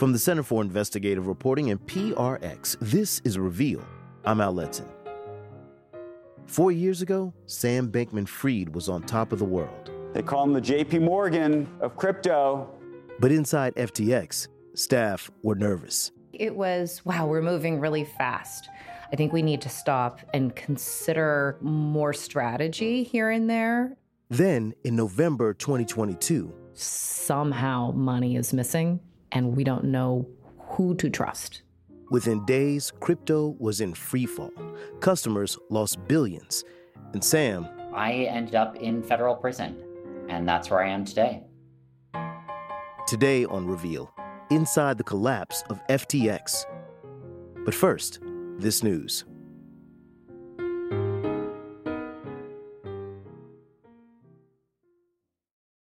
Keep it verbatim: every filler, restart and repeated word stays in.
From the Center for Investigative Reporting and P R X, this is Reveal. I'm Al Letson. Four years ago, Sam Bankman-Fried was on top of the world. They call him the J P Morgan of crypto. But inside F T X, staff were nervous. It was, wow, we're moving really fast. I think we need to stop and consider more strategy here and there. Then, in November twenty twenty-two, somehow money is missing, and we don't know who to trust. Within days, crypto was in freefall. Customers lost billions. And Sam... I ended up in federal prison, and that's where I am today. Today on Reveal, inside the collapse of F T X. But first, this news.